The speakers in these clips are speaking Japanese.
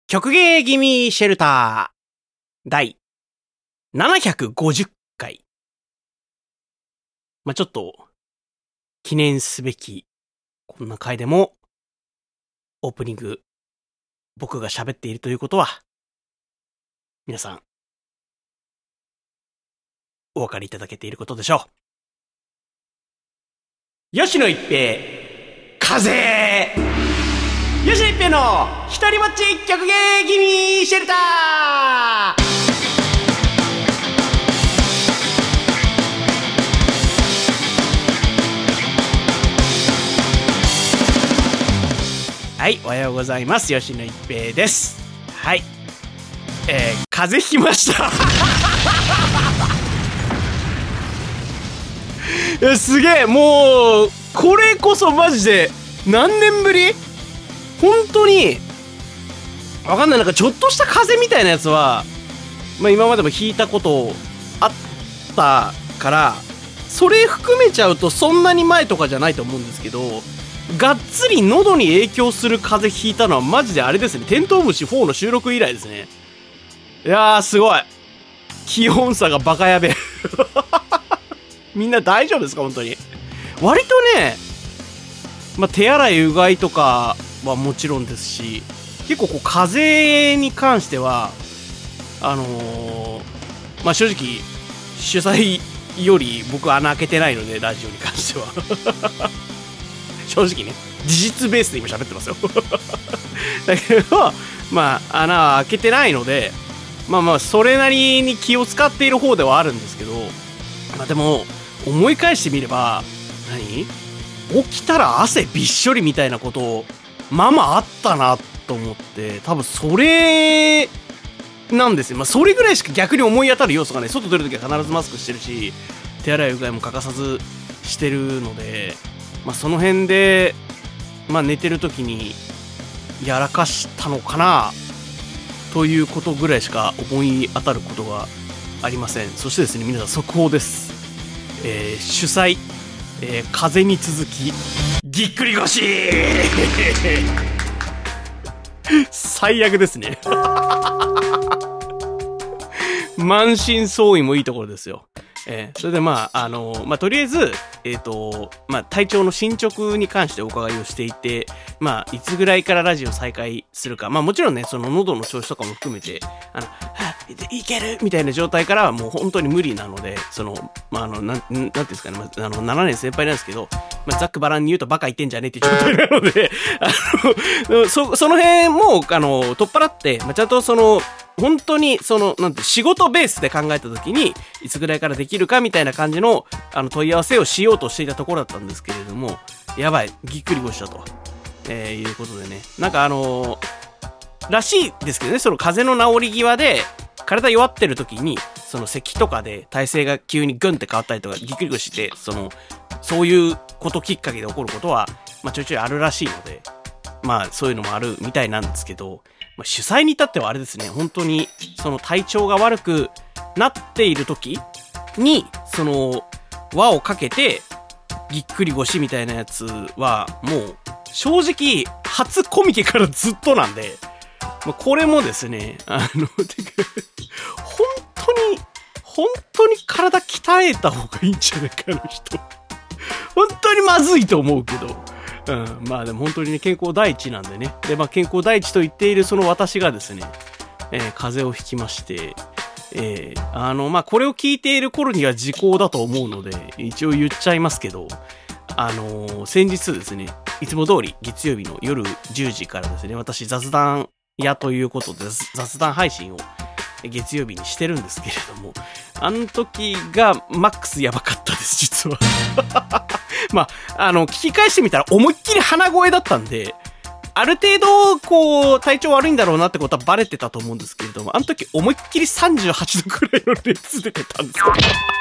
曲芸気味シェルター第750回。ちょっと記念すべきこんな回でもオープニング僕が喋っているということは皆さんお分かりいただけていることでしょう。吉野一平風吉野一平の一人ぼっち曲芸気味シェルター。はい、おはようございます。吉野一平です。はい、風邪ひきましたいやすげえ、もうこれこそマジで何年ぶり？本当にわかんない。なんかちょっとした風邪みたいなやつは今までもひいたことあったから、それ含めちゃうとそんなに前とかじゃないと思うんですけど、がっつり喉に影響する風邪ひいたのはマジであれですね、テントウムシ4の収録以来ですね。いやーすごい、気温差がバカやべえみんな大丈夫ですか？本当に割とね、手洗いうがいとかはもちろんですし、結構こう風邪に関しては正直主催より僕穴開けてないので、ラジオに関しては正直ね、事実ベースで今喋ってますよだけど穴は開けてないので、それなりに気を使っている方ではあるんですけど、でも思い返してみれば起きたら汗びっしょりみたいなことあったなと思って、多分それなんですよ。それぐらいしか逆に思い当たる要素がね、外出るときは必ずマスクしてるし、手洗いうがいも欠かさずしてるので、その辺で寝てるときにやらかしたのかなということぐらいしか思い当たることがありません。そしてですね、皆さん速報です。主催、風に続きぎっくり腰最悪ですね満身創痍もいいところですよ。それでとりあえず体調の進捗に関してお伺いをしていて、いつぐらいからラジオ再開するか、もちろんね、その喉の調子とかも含めていけるみたいな状態からはもう本当に無理なので、なんていうんですかね、7年先輩なんですけど、ざっくばらんに言うとバカ言ってんじゃねえっていう状態なのでその辺も取っ払って、ちゃんと本当に仕事ベースで考えた時にいつぐらいからできるかみたいな感じの問い合わせをしようとしていたところだったんですけれども、やばい、ぎっくり腰だと、いうことでね、らしいですけどね、その風邪の治り際で体弱ってる時に咳とかで体勢が急にグンって変わったりとか、ぎっくり腰ってそういうこときっかけで起こることはちょいちょいあるらしいので、そういうのもあるみたいなんですけど、主催に至ってはあれですね、本当に体調が悪くなっている時に輪をかけてぎっくり腰みたいなやつはもう正直初コミケからずっとなんで、これもですね本当に体鍛えた方がいいんじゃないかの人本当にまずいと思うけど、でも本当にね、健康第一なんでね。で、健康第一と言っているその私がですね、風邪をひきまして、これを聞いている頃には時効だと思うので、一応言っちゃいますけど、先日ですね、いつも通り月曜日の夜10時からですね、私雑談屋ということで雑談配信を月曜日にしてるんですけれども、あの時がマックスやばかったです、実は聞き返してみたら思いっきり鼻声だったんで、ある程度体調悪いんだろうなってことはバレてたと思うんですけれども、あの時思いっきり38度くらいの熱出てたんですよ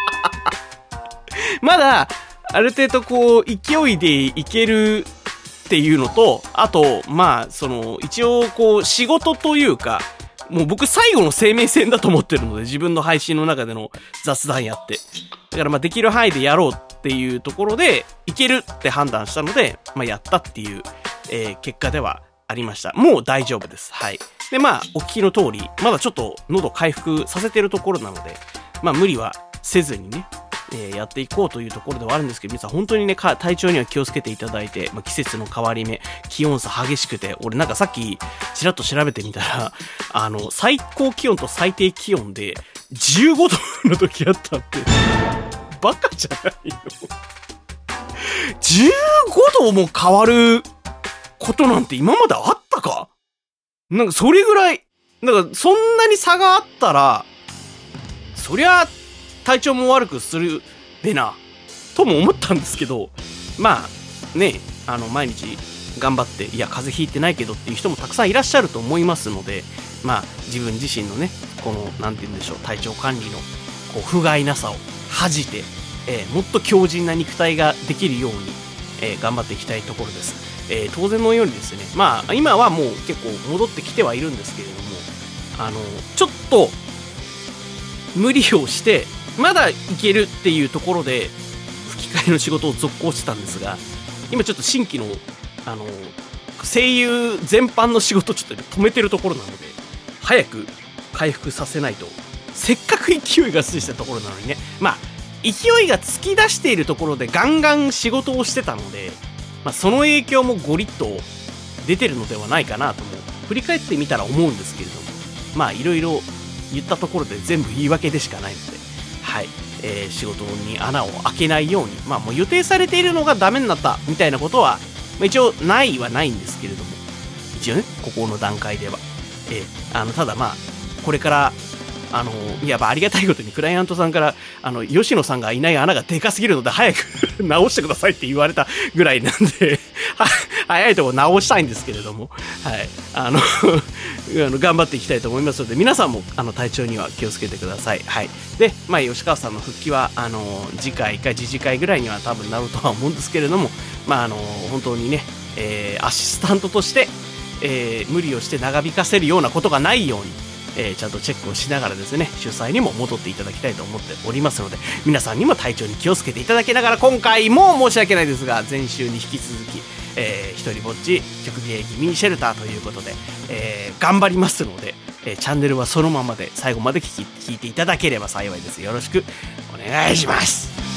まだある程度勢いでいけるっていうのと、あと一応仕事というか、もう僕最後の生命線だと思ってるので、自分の配信の中での雑談やって、だからできる範囲でやろうっていうところでいけるって判断したので、やったっていう、結果ではありました。もう大丈夫です。はい。 で、まあ、お聞きの通り、まだちょっと喉回復させてるところなので、まあ、無理はせずにね、やっていこうというところではあるんですけど、皆さん本当にね、体調には気をつけていただいて、まあ、季節の変わり目、気温差激しくて、俺なんかさっきちらっと調べてみたら、最高気温と最低気温で15度の時あったって、バカじゃないよ。15度も変わることなんて今まであったか？なんかそれぐらい、なんかそんなに差があったら、そりゃ体調も悪くするべなとも思ったんですけど、まあね、毎日頑張って、いや風邪ひいてないけどっていう人もたくさんいらっしゃると思いますので、まあ自分自身のね、このなんて言うんでしょう、体調管理のこう不甲斐なさを恥じて、もっと強靭な肉体ができるように、頑張っていきたいところです。当然のようにですね、まあ今はもう結構戻ってきてはいるんですけれども、ちょっと無理をしてまだいけるっていうところで吹き替えの仕事を続行してたんですが、今ちょっと新規の声優全般の仕事をちょっと止めてるところなので、早く回復させないと。せっかく勢いがついたところなのにね、まあ勢いが突き出しているところでガンガン仕事をしてたので、まあ、その影響もゴリッと出てるのではないかなとも振り返ってみたら思うんですけれども、まあいろいろ言ったところで全部言い訳でしかないので、はい、仕事に穴を開けないように、まあもう予定されているのがダメになったみたいなことは、まあ、一応ないはないんですけれども、一応ね、ここの段階では、ただまあこれからやっぱありがたいことにクライアントさんから吉野さんがいない穴がでかすぎるので早く直してくださいって言われたぐらいなんで早いところ直したいんですけれども、はい頑張っていきたいと思いますので、皆さんも体調には気をつけてください。はい。で、まあ吉川さんの復帰は次回か次々回ぐらいには多分なるとは思うんですけれども、まあ本当にね、アシスタントとして、無理をして長引かせるようなことがないように。ちゃんとチェックをしながらですね、主催にも戻っていただきたいと思っておりますので、皆さんにも体調に気をつけていただきながら、今回も申し訳ないですが、前週に引き続き、一人ぼっち曲芸気味シェルターということで、頑張りますので、チャンネルはそのままで最後まで聞いていただければ幸いです。よろしくお願いします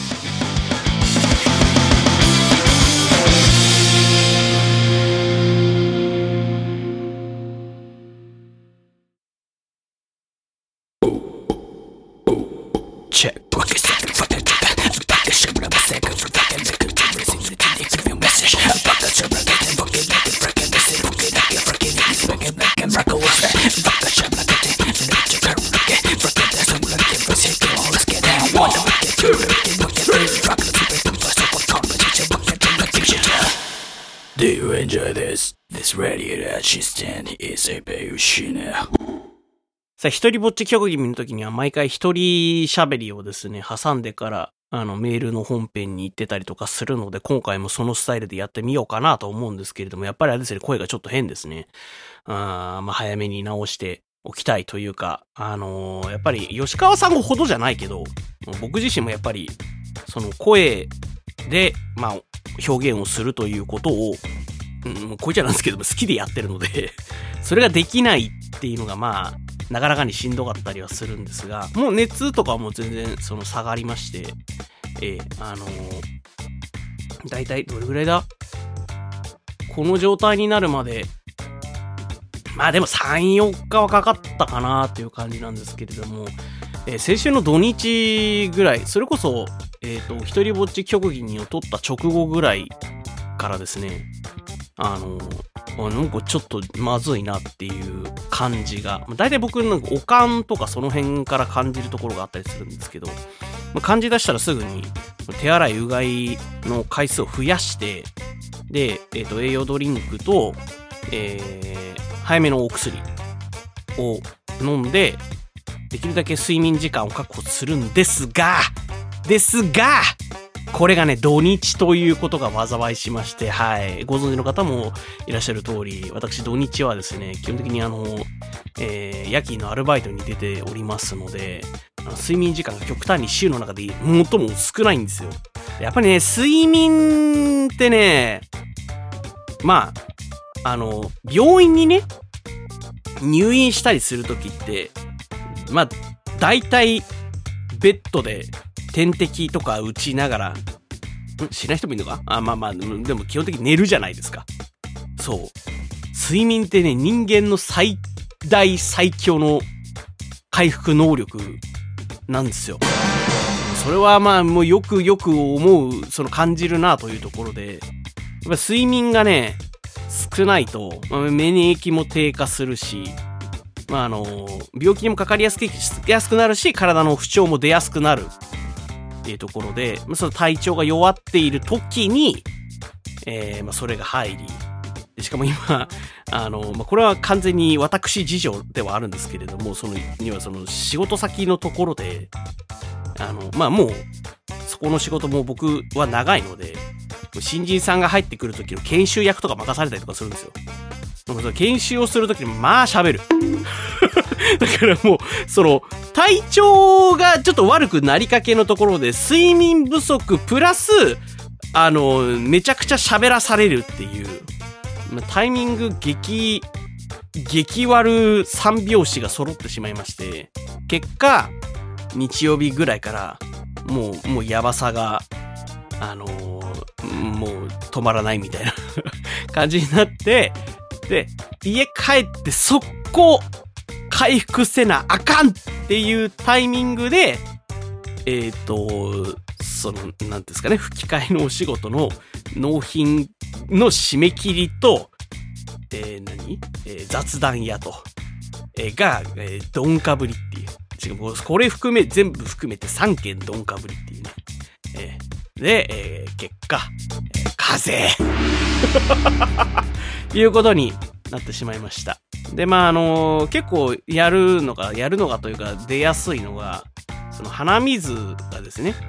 。Do you enjoy this? This radio assistant is a Bayushina. さあ、一人ぼっち曲気味の時には毎回一人喋りをですね、挟んでからメールの本編に行ってたりとかするので、今回もそのスタイルでやってみようかなと思うんですけれども、やっぱりあれですね、声がちょっと変ですね。まあ早めに直しておきたいというか、やっぱり吉川さんほどじゃないけど、僕自身もやっぱりその声でまあ表現をするということを、こいつらなんですけども好きでやってるのでそれができないっていうのがまあなかなかにしんどかったりはするんですが、もう熱とかはもう全然その下がりまして、だいたいどれぐらいだ、この状態になるまでまあでも 3,4 日はかかったかなっていう感じなんですけれども、先週の土日ぐらい、それこそ一人ぼっち曲技を取った直後ぐらいからですね、なんかちょっとまずいなっていう感じが、だいたい僕なんかおかんとかその辺から感じるところがあったりするんですけど、感じ出したらすぐに手洗いうがいの回数を増やして、で、栄養ドリンクと、早めのお薬を飲んで、できるだけ睡眠時間を確保するんですが、これがね、土日ということが災いしまして、はい。ご存知の方もいらっしゃる通り、私土日はですね、基本的に夜勤のアルバイトに出ておりますので、睡眠時間が極端に週の中で最も少ないんですよ。やっぱりね、睡眠ってね、まあ、病院にね、 入院したりするときって、まあ、大体、ベッドで点滴とか打ちながら、しない人もいるのか？まあ、でも基本的に寝るじゃないですか。そう。睡眠ってね、人間の最大最強の回復能力なんですよ。それはまあ、もうよく思う、感じるなというところで、やっぱ睡眠がね、少ないと、免疫も低下するし、病気にもかかりやすくなるし、体の不調も出やすくなるっていうところで、その体調が弱っている時に、それが入り、しかも今、これは完全に私事情ではあるんですけれども、仕事先のところで、もう、そこの仕事も僕は長いので、新人さんが入ってくる時の研修役とか任されたりとかするんですよ。研修をするときにまあ喋る。だからもう、体調がちょっと悪くなりかけのところで、睡眠不足プラス、めちゃくちゃ喋らされるっていう、タイミング激悪三拍子が揃ってしまいまして、結果、日曜日ぐらいから、もうやばさが、もう止まらないみたいな感じになって、で、家帰って速攻回復せなあかんっていうタイミングで、なんですかね、吹き替えのお仕事の納品の締め切りと、雑談屋と、が、どんかぶりっていう。これ全部含めて3件どんかぶりっていうね。で、結果、風邪いうことになってしまいました。で、結構やるのがというか出やすいのが、鼻水がですね、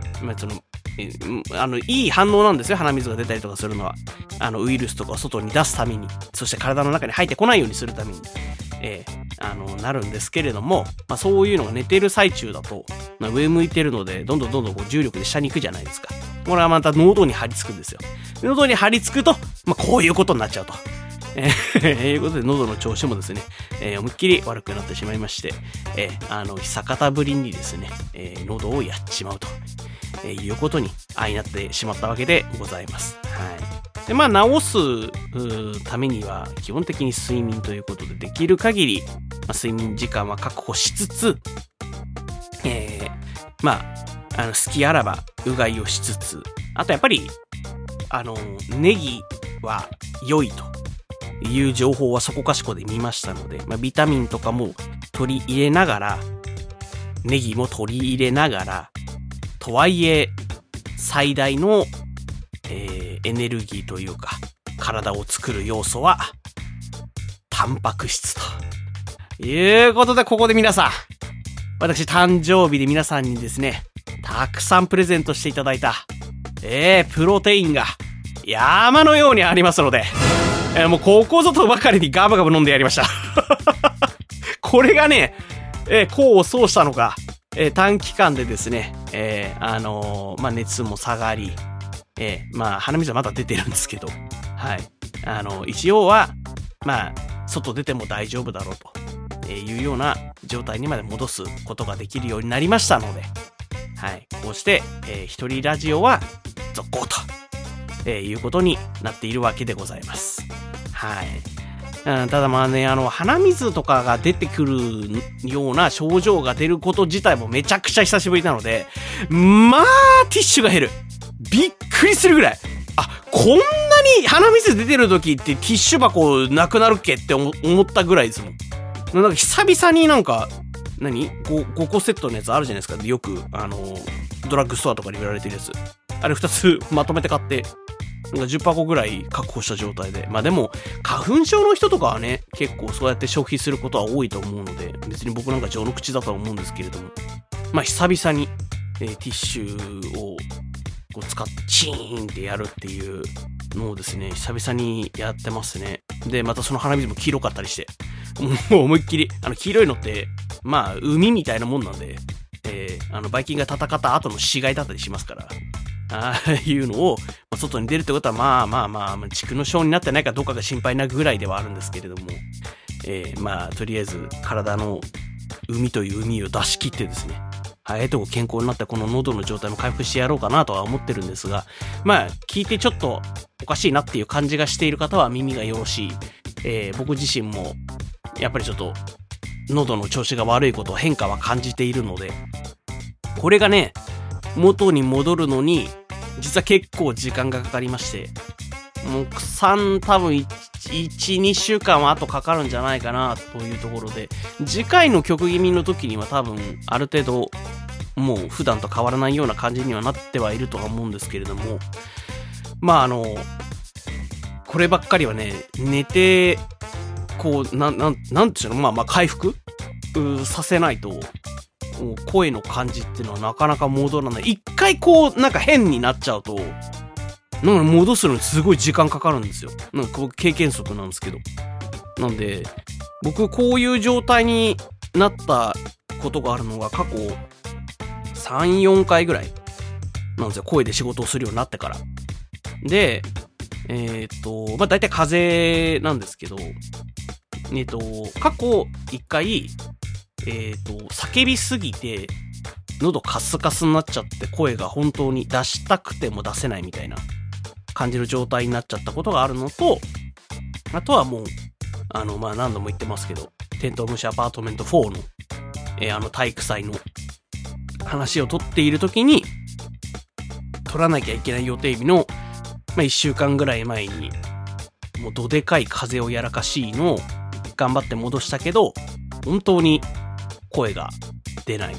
いい反応なんですよ、鼻水が出たりとかするのは。ウイルスとかを外に出すために、そして体の中に入ってこないようにするために、なるんですけれども、そういうのが寝てる最中だと、上向いてるので、どんどんこう重力で下に行くじゃないですか。これはまた喉に張り付くんですよ。喉に張り付くと、こういうことになっちゃうと。いうことで喉の調子もですね、思いっきり悪くなってしまいまして、久方ぶりにですね、喉をやっちまうと、いうことに相なってしまったわけでございます。はい。で、治すためには基本的に睡眠ということで、できる限り、睡眠時間は確保しつつ、好きあらばうがいをしつつ、あとやっぱり、ネギは良いという情報はそこかしこで見ましたので、ビタミンとかも取り入れながら、ネギも取り入れながら、とはいえ、最大の、エネルギーというか、体を作る要素は、タンパク質ということで、ここで皆さん、私誕生日で皆さんにですね、たくさんプレゼントしていただいた、プロテインが山のようにありますので、もうここぞとばかりにガバガバ飲んでやりました。これがね、功を奏したのか、短期間でですね、熱も下がり、鼻水はまだ出てるんですけど、はい。一応は、外出ても大丈夫だろうというような状態にまで戻すことができるようになりましたので、はい。こうして、一人ラジオは続行と、いうことになっているわけでございます。はい。ただ鼻水とかが出てくるような症状が出ること自体もめちゃくちゃ久しぶりなので、ティッシュが減る。びっくりするぐらい。こんなに鼻水出てる時ってティッシュ箱なくなるっけって思ったぐらいですもん。なんか久々に5個セットのやつあるじゃないですか。よく、ドラッグストアとかに売られてるやつ。あれ2つまとめて買って、10箱ぐらい確保した状態で。でも、花粉症の人とかはね、結構そうやって消費することは多いと思うので、別に僕なんか序の口だとは思うんですけれども、久々に、ティッシュを使ってチーンってやるっていうのをですね、久々にやってますね。で、またその鼻水も黄色かったりして、もう思いっきり、黄色いのって、海みたいなもんなんで、バイキンが戦った後の死骸だったりしますから、ああいうのを、外に出るってことは、蓄膿症になってないかどうかが心配なぐらいではあるんですけれども、 まあとりあえず体の海という海を出し切ってですね、とこ健康になってこの喉の状態も回復してやろうかなとは思ってるんですが、まあ聞いてちょっとおかしいなっていう感じがしている方は耳がよろしい。僕自身もやっぱりちょっと喉の調子が悪いこと変化は感じているので、これがね元に戻るのに実は結構時間がかかりまして、もう多分1、2週間はあとかかるんじゃないかなというところで、次回の曲気味の時には多分ある程度もう普段と変わらないような感じにはなってはいるとは思うんですけれども、まあこればっかりはね、寝てこうなんていうの、まあ回復させないと声の感じっていうのはなかなか戻らない。一回こうなんか変になっちゃうとなんか戻すのにすごい時間かかるんですよ。なんか経験則なんですけど。なんで僕こういう状態になったことがあるのが過去3、4回ぐらいなんですよ。声で仕事をするようになってから。で、まあ大体風邪なんですけど、過去1回叫びすぎて喉カスカスになっちゃって声が本当に出したくても出せないみたいな感じの状態になっちゃったことがあるのと、あとはもうまあ何度も言ってますけど、テントウムシアパートメント4の体育祭の話を取っている時に取らなきゃいけない予定日のまあ1週間ぐらい前にもうどでかい風邪をやらかしいのを頑張って戻したけど本当に声が出ない。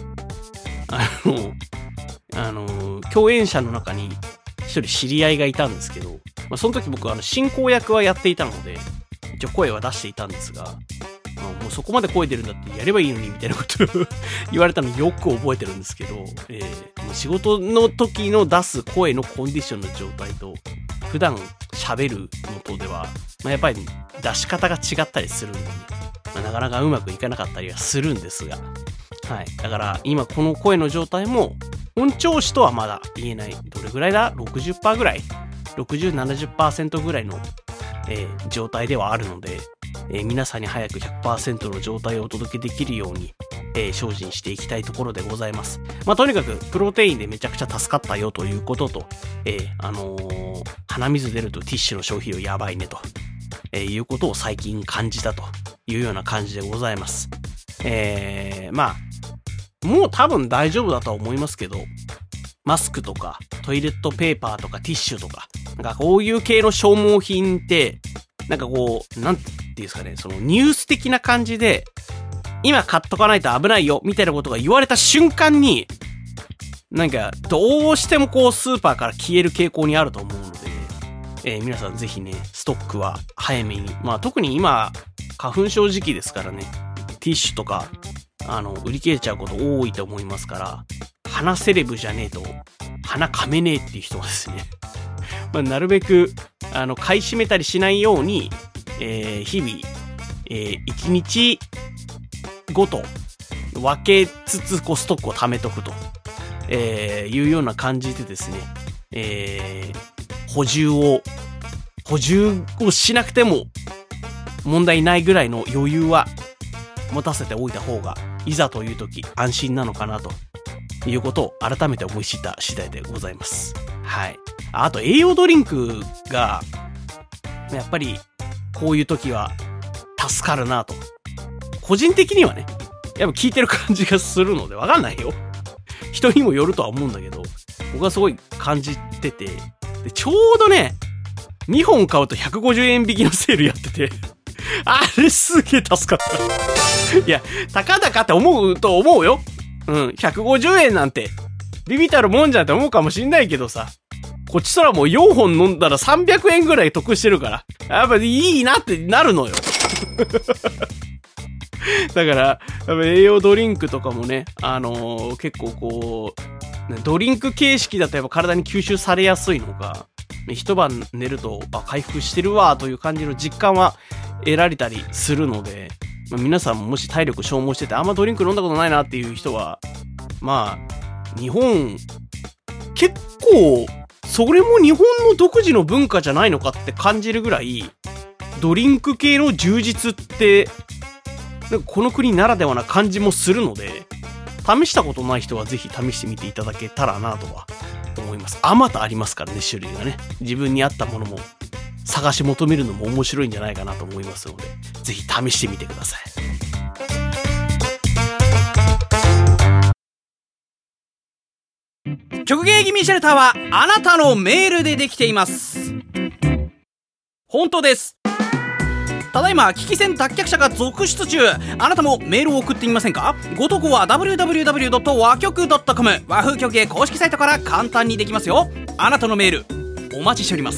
共演者の中に一人知り合いがいたんですけど、まあ、その時僕進行役はやっていたので一応声は出していたんですが、もうそこまで声出るんだってやればいいのにみたいなことを言われたのよく覚えてるんですけど、もう仕事の時の出す声のコンディションの状態と普段喋るのとでは、まあ、やっぱり出し方が違ったりするんでね、まあ、なかなかうまくいかなかったりはするんですが、はい。だから今この声の状態も本調子とはまだ言えない。どれぐらいだ ?60% ぐらい ?60、70% ぐらいの、状態ではあるので、皆さんに早く 100% の状態をお届けできるように、精進していきたいところでございます。まあ、とにかくプロテインでめちゃくちゃ助かったよということと、鼻水出るとティッシュの消費量やばいねと、いうことを最近感じたというような感じでございます。まあもう多分大丈夫だとは思いますけど、マスクとかトイレットペーパーとかティッシュとか、なんかこういう系の消耗品って、なんかこう、なんていうんですかね、そのニュース的な感じで、今買っとかないと危ないよ、みたいなことが言われた瞬間に、なんかどうしてもこうスーパーから消える傾向にあると思うので、皆さんぜひね、ストックは早めに。まあ特に今、花粉症時期ですからね、ティッシュとか、売り切れちゃうこと多いと思いますから、鼻セレブじゃねえと、鼻噛めねえっていう人はですね、まあ、なるべく、買い占めたりしないように、日々、1日ごと分けつつ、こう、ストックを貯めとくと、いうような感じでですね、補充をしなくても問題ないぐらいの余裕は持たせておいた方が、いざという時安心なのかなということを改めて思い知った次第でございます。はい。あと栄養ドリンクがやっぱりこういう時は助かるなと。個人的にはね、やっぱ効いてる感じがするのでわかんないよ。人にもよるとは思うんだけど、僕はすごい感じてて、でちょうどね、2本買うと150円引きのセールやってて、あれすげえ助かった。いや、たかだかって思うと思うよ。うん、150円なんて、ビビたるもんじゃんって思うかもしんないけどさ、こっちとらもう4本飲んだら300円ぐらい得してるから、やっぱいいなってなるのよ。だから、やっぱ栄養ドリンクとかもね、結構こう、ドリンク形式だとやっぱ体に吸収されやすいのか、一晩寝ると、回復してるわという感じの実感は得られたりするので、皆さんももし体力消耗しててあんまドリンク飲んだことないなっていう人は、まあ日本結構それも日本の独自の文化じゃないのかって感じるぐらいドリンク系の充実ってなんかこの国ならではな感じもするので、試したことない人はぜひ試してみていただけたらなとは思います。あまたありますからね、種類がね。自分に合ったものも探し求めるのも面白いんじゃないかなと思いますので、ぜひ試してみてください。 曲芸気味シェルターはあなたのメールでできています。本当です。ただいま危機戦脱却者が続出中。あなたもメールを送ってみませんか？ご投稿は www. 和曲 .com 和風曲芸公式サイトから簡単にできますよ。あなたのメールお待ちしております。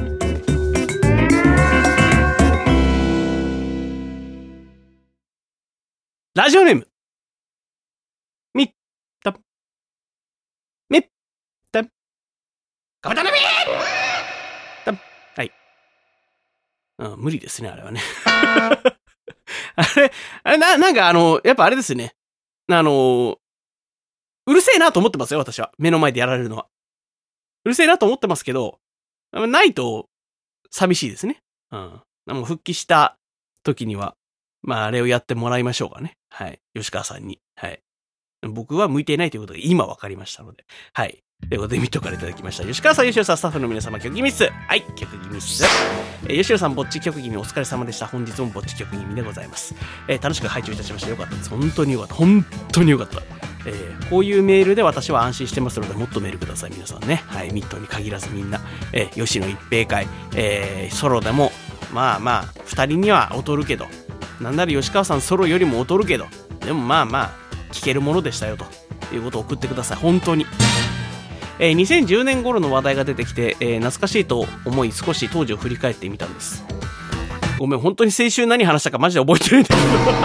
ラジオネームみったみったカメタネミーはい、無理ですね、あれはね。なんかやっぱあれですね。うるせえなと思ってますよ、私は。目の前でやられるのは。うるせえなと思ってますけど、ないと寂しいですね。もう復帰した時には、まああれをやってもらいましょうかね。はい。吉川さんに。はい。僕は向いていないということが今分かりましたので。はい。ということで見とからいただきました。吉川さん、吉野さん、スタッフの皆様、曲気味っす。はい、曲気味っす。吉野さん、ぼっち曲気味お疲れ様でした。本日もぼっち曲気味でございます。楽しく拝聴いたしました。よかったです。本当によかった。本当によかった。こういうメールで私は安心してますので、もっとメールください、皆さんね。はい、ミットに限らずみんな。吉野一平会、ソロでも、まあまあ、二人には劣るけど、なんなら吉川さんソロよりも劣るけど、でもまあまあ、聞けるものでしたよ、ということを送ってください。本当に。2010年頃の話題が出てきて、懐かしいと思い少し当時を振り返ってみたんです。ごめん、本当に先週何話したかマジで覚えてないんだけ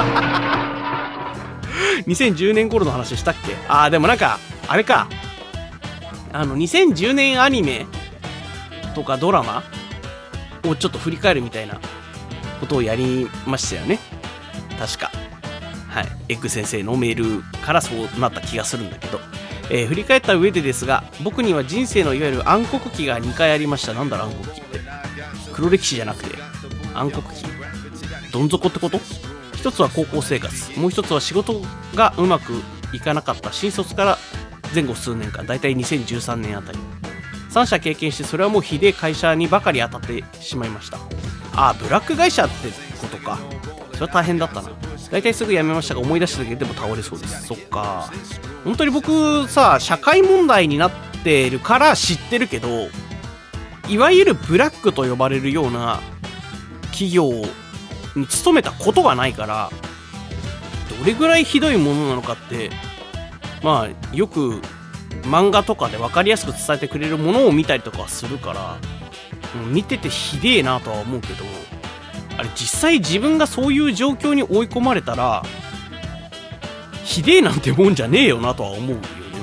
ど2010年頃の話したっけ？でもなんかあれか、2010年アニメとかドラマをちょっと振り返るみたいなことをやりましたよね、確か。はい、エッグ先生のメールからそうなった気がするんだけど、振り返った上でですが、僕には人生のいわゆる暗黒期が2回ありました。なんだろう、暗黒期って。黒歴史じゃなくて暗黒期、どん底ってこと？一つは高校生活、もう一つは仕事がうまくいかなかった新卒から前後数年間、だいたい2013年あたり、3社経験して、それはもうひでえ会社にばかり当たってしまいました。ブラック会社ってことか。それは大変だったな。だいたいすぐ辞めましたが、思い出しただけでも倒れそうです。そっか。本当に僕さ、社会問題になってるから知ってるけど、いわゆるブラックと呼ばれるような企業に勤めたことがないから、どれぐらいひどいものなのかって、まあよく漫画とかで分かりやすく伝えてくれるものを見たりとかするから、見ててひでえなとは思うけど、あれ実際自分がそういう状況に追い込まれたら、ひでえなんてもんじゃねえよなとは思うよね。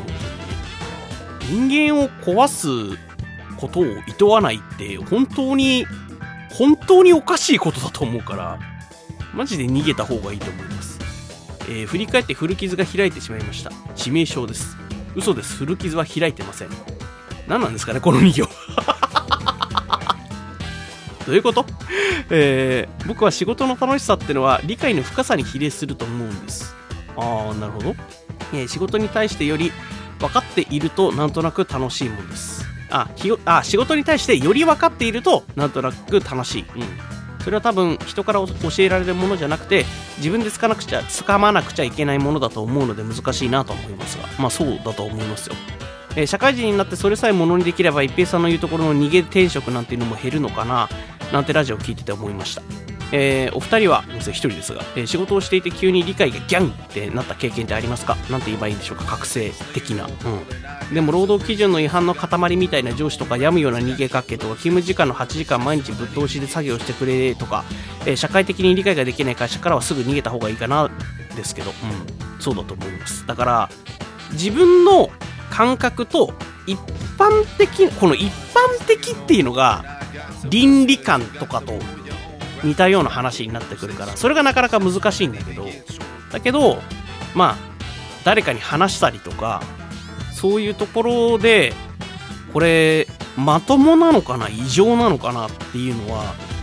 人間を壊すことを厭わないって本当におかしいことだと思うから、マジで逃げた方がいいと思います。振り返って古傷が開いてしまいました。致命傷です。嘘です。古傷は開いてません。何なんですかね、この2行。どういうこと？僕は仕事の楽しさってのは理解の深さに比例すると思うんです。なるほど。仕事に対してより分かっているとなんとなく楽しいもんです。仕事に対してより分かっているとなんとなく楽しい。それは多分人から教えられるものじゃなくて、自分でつかまなくちゃいけないものだと思うので難しいなと思いますが、まあそうだと思いますよ。社会人になってそれさえものにできれば一平さんの言うところの逃げ転職なんていうのも減るのかななんてラジオを聞いてて思いました。お二人は一人ですが、仕事をしていて急に理解がギャンってなった経験ってありますか？なんて言えばいいんでしょうか。覚醒的な。でも労働基準の違反の塊みたいな上司とか、病むような人間関係とか、勤務時間の8時間毎日ぶっ通しで作業してくれとか、社会的に理解ができない会社からはすぐ逃げた方がいいかなですけど、そうだと思います。だから自分の感覚と一般的、この一般的っていうのが倫理観とかと似たような話になってくるから、それがなかなか難しいんだけど、まあ誰かに話したりとか、そういうところでこれまともなのかな異常なのかなっていうのは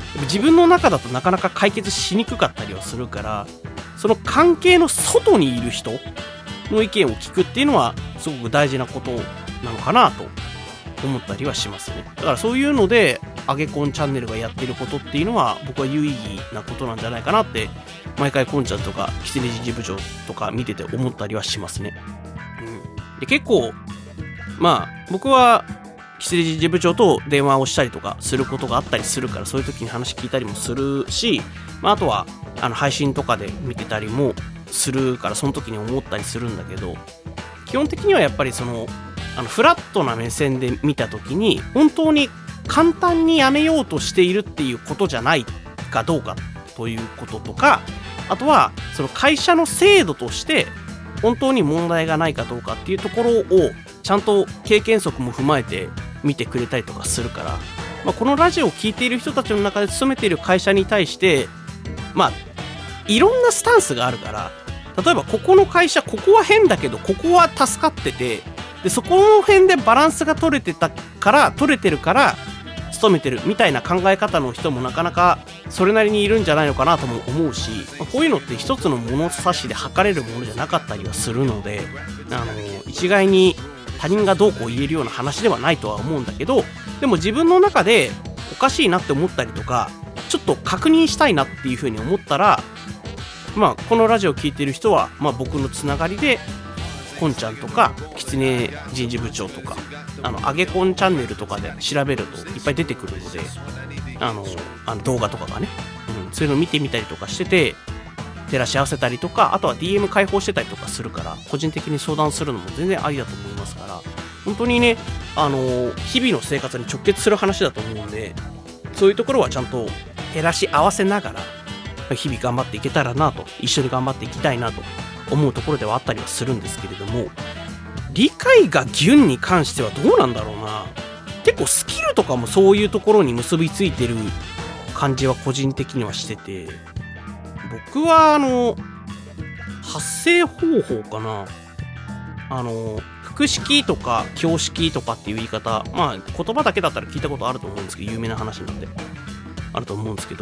自分の中だとなかなか解決しにくかったりはするから、その関係の外にいる人の意見を聞くっていうのはすごく大事なことなのかなと思ったりはしますね。だからそういうのであげこんチャンネルがやってることっていうのは僕は有意義なことなんじゃないかなって毎回こんちゃんとかキツネ人事部長とか見てて思ったりはしますね。で結構僕はキツネ人事部長と電話をしたりとかすることがあったりするから、そういう時に話聞いたりもするし、あとは配信とかで見てたりもするから、その時に思ったりするんだけど、基本的にはやっぱりそのフラットな目線で見た時に本当に簡単にやめようとしているっていうことじゃないかどうかということとか、あとはその会社の制度として本当に問題がないかどうかっていうところをちゃんと経験則も踏まえて見てくれたりとかするから、このラジオを聞いている人たちの中で勤めている会社に対していろんなスタンスがあるから、例えばここの会社ここは変だけどここは助かってて、でそこの辺でバランスが取れてるから勤めてるみたいな考え方の人もなかなかそれなりにいるんじゃないのかなとも思うし、こういうのって一つの物差しで測れるものじゃなかったりはするので、一概に他人がどうこう言えるような話ではないとは思うんだけど、でも自分の中でおかしいなって思ったりとか、ちょっと確認したいなっていう風に思ったら、このラジオを聞いてる人は、僕のつながりでこんちゃんとかキツネ人事部長とかあげこんチャンネルとかで調べるといっぱい出てくるので、動画とかがね、そういうのを見てみたりとかしてて照らし合わせたりとか、あとは DM 開放してたりとかするから、個人的に相談するのも全然ありだと思いますから、本当にね日々の生活に直結する話だと思うんで、そういうところはちゃんと照らし合わせながら日々頑張っていけたらなと、一緒に頑張っていきたいなと思うところではあったりはするんですけれども、理解がギュンに関してはどうなんだろうな。結構スキルとかもそういうところに結びついてる感じは個人的にはしてて、僕は発声方法かな、複式とか教式とかっていう言い方、言葉だけだったら聞いたことあると思うんですけど、有名な話なんであると思うんですけど、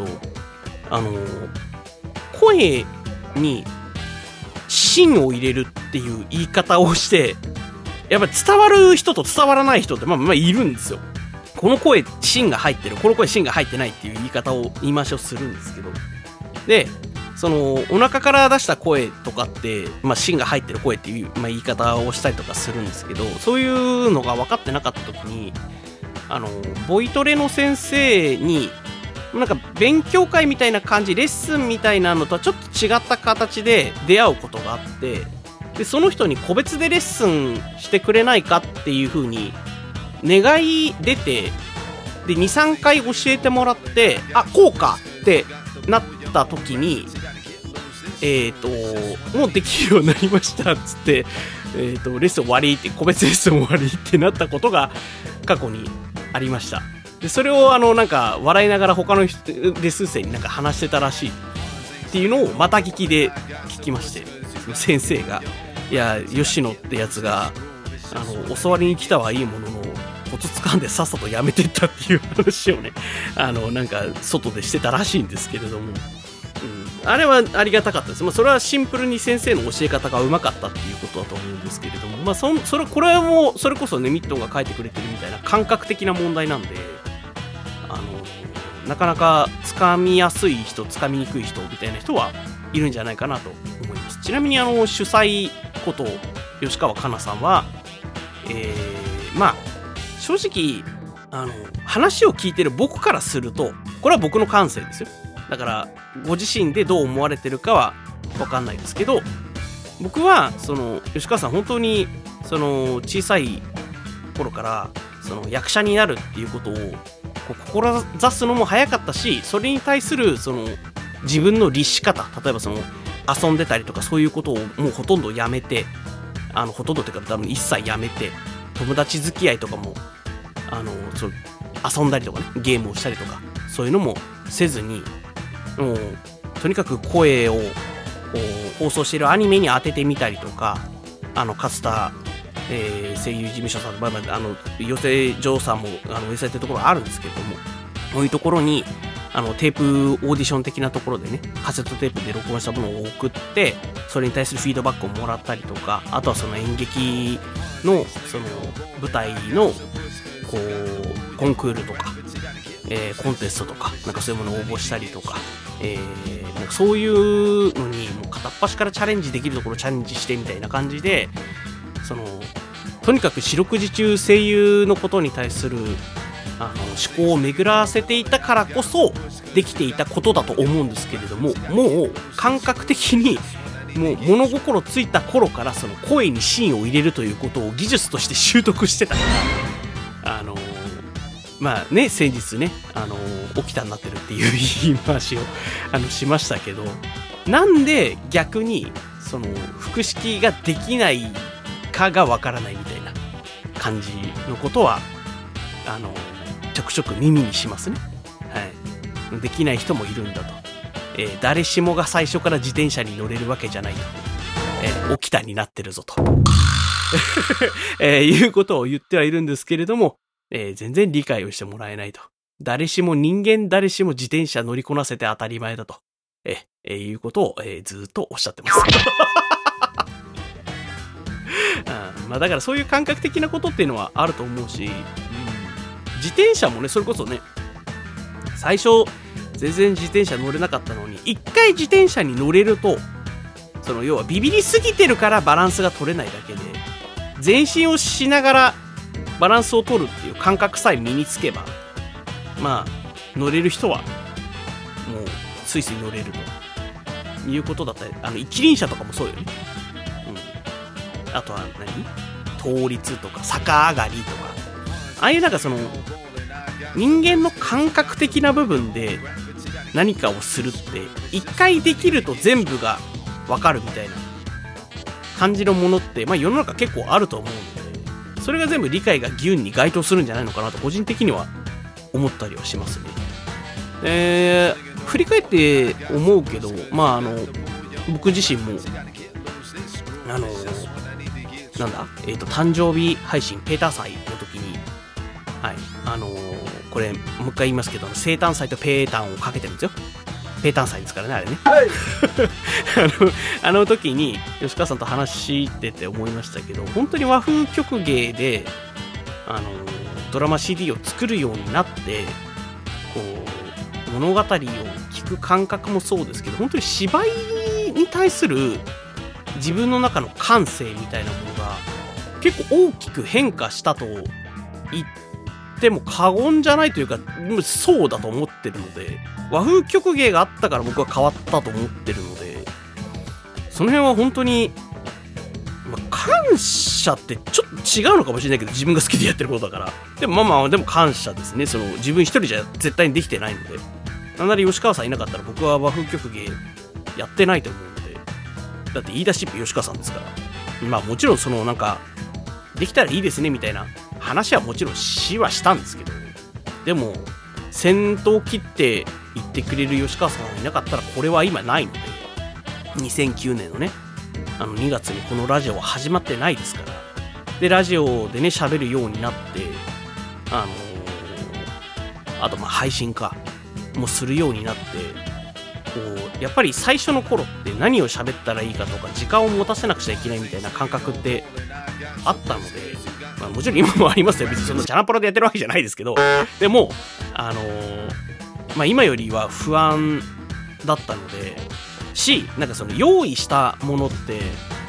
声に芯を入れるっていう言い方をして、やっぱり伝わる人と伝わらない人っているんですよ。この声芯が入ってる、この声芯が入ってないっていう言い方を言い回しをするんですけど、でそのお腹から出した声とかって、芯が入ってる声っていう、言い方をしたりとかするんですけど、そういうのが分かってなかった時にボイトレの先生になんか勉強会みたいな感じ、レッスンみたいなのとはちょっと違った形で出会うことがあって、でその人に個別でレッスンしてくれないかっていう風に願い出て、で 2,3 回教えてもらって、こうかってなった時にもうできるようになりましたっつって、レッスン終わりって、個別レッスン終わりってなったことが過去にありました。でそれをなんか笑いながら他のレッスン生になんか話してたらしいっていうのをまた聞きで聞きまして、その先生がいや吉野ってやつが教わりに来たはいいもののコツ掴んでさっさとやめてったっていう話をねなんか外でしてたらしいんですけれども、あれはありがたかったです。それはシンプルに先生の教え方がうまかったっていうことだと思うんですけれども、これもそれこそねミットンが書いてくれてるみたいな感覚的な問題なんで、なかなかつかみやすい人つかみにくい人みたいな人はいるんじゃないかなと思います。ちなみに主催こと吉川かなさんは、正直話を聞いてる僕からすると、これは僕の感性ですよ。だからご自身でどう思われてるかは分かんないですけど、僕は吉川さん本当に小さい頃から役者になるっていうことを志すのも早かったし、それに対する自分の律し方、例えば遊んでたりとかそういうことをもうほとんどやめて、ほとんどっていうか多分一切やめて、友達付き合いとかも遊んだりとかね、ゲームをしたりとかそういうのもせずに、もうとにかく声を放送しているアニメに当ててみたりとか、勝田、声優事務所さん、養成所さんも寄せてるところあるんですけれども、こういうところにテープオーディション的なところでね、カセットテープで録音したものを送って、それに対するフィードバックをもらったりとか、あとはその演劇のその舞台のこうコンクールとか、コンテストとかなんかそういうものを応募したりとか、なんかそういうのにもう片っ端からチャレンジできるところチャレンジしてみたいな感じで、そのとにかく四六時中声優のことに対する思考を巡らせていたからこそできていたことだと思うんですけれども、もう感覚的にもう物心ついた頃からその声に芯を入れるということを技術として習得してたからまあね、先日ね起きたになってるっていう言い回しをしましたけど、なんで逆にその腹式ができないかがわからないみたいな感じのことはちょくちょく耳にしますね。はい。できない人もいるんだと。誰しもが最初から自転車に乗れるわけじゃないと。起きたになってるぞと。いうことを言ってはいるんですけれども、全然理解をしてもらえないと。人間誰しも自転車乗りこなせて当たり前だと。いうことを、ずっとおっしゃってます。まあだからそういう感覚的なことっていうのはあると思うし、自転車もね、それこそね、最初全然自転車乗れなかったのに、一回自転車に乗れると、その要はビビりすぎてるからバランスが取れないだけで、前進をしながらバランスを取るっていう感覚さえ身につけば、まあ乗れる人はもうスイスイ乗れるということだったり、一輪車とかもそうよね。あとは倒立とか逆上がりとか、ああいうなんかその人間の感覚的な部分で何かをするって一回できると全部が分かるみたいな感じのものって、まあ世の中結構あると思うので、それが全部理解がギュンに該当するんじゃないのかなと個人的には思ったりはしますね。振り返って思うけど、まあ僕自身も誕生日配信ペーター祭の時に、はい、これもう一回言いますけど、生誕祭とペータンをかけてるんですよ。ペータン祭ですからね、あれね。はい、時に吉川さんと話してて思いましたけど、本当に和風曲芸でドラマ CD を作るようになって、こう物語を聞く感覚もそうですけど、本当に芝居に対する自分の中の感性みたいなものが結構大きく変化したと言っても過言じゃないというか、そうだと思ってるので、和風曲芸があったから僕は変わったと思ってるので、その辺は本当に、感謝ってちょっと違うのかもしれないけど、自分が好きでやってることだから、でもでも感謝ですね。その自分一人じゃ絶対にできてないので、なんなら吉川さんいなかったら僕は和風曲芸やってないと思うので、だって言い出しっぺ吉川さんですから、まあもちろんそのなんかできたらいいですねみたいな話はもちろんしたんですけど、でも先頭切って言ってくれる吉川さんがいなかったらこれは今ないので、2009年のね2月にこのラジオは始まってないですから、でラジオでね喋るようになって、あと配信もするようになって、こうやっぱり最初の頃って何を喋ったらいいかとか時間を持たせなくちゃいけないみたいな感覚ってあったので、もちろん今もありますよ。別にそのチャランポラでやってるわけじゃないですけど、でも今よりは不安だったので、なんかその用意したものって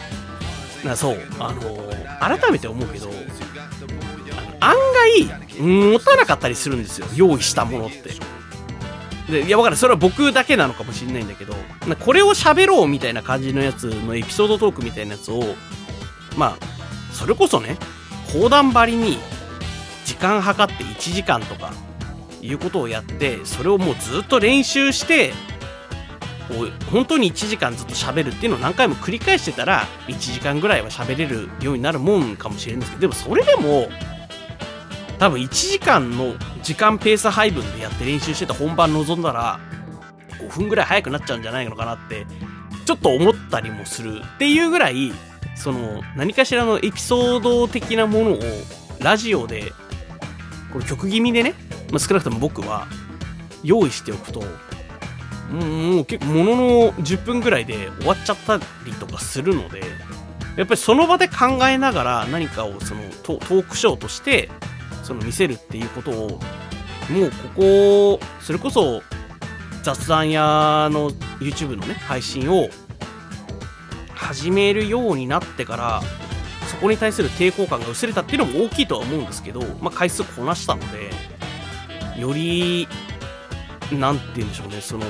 改めて思うけど、案外持たなかったりするんですよ、用意したものって。でいや分かる、それは僕だけなのかもしれないんだけど、これを喋ろうみたいな感じのやつのエピソードトークみたいなやつを、それこそね講談張りに時間計って1時間とかいうことをやって、それをもうずっと練習して本当に1時間ずっと喋るっていうのを何回も繰り返してたら1時間ぐらいは喋れるようになるもんかもしれないんですけど、でもそれでも多分1時間の時間ペース配分でやって練習してた本番臨んだら5分ぐらい早くなっちゃうんじゃないのかなってちょっと思ったりもするっていうぐらい、その何かしらのエピソード的なものをラジオでこれ曲気味でね、少なくとも僕は用意しておくともう結構ものの10分ぐらいで終わっちゃったりとかするので、やっぱりその場で考えながら何かをそのトークショーとしてその見せるっていうことを、もうここそれこそ雑談屋の YouTube のね配信を始めるようになってから、そこに対する抵抗感が薄れたっていうのも大きいとは思うんですけど、回数こなしたので、よりなんて言うんでしょうね、そ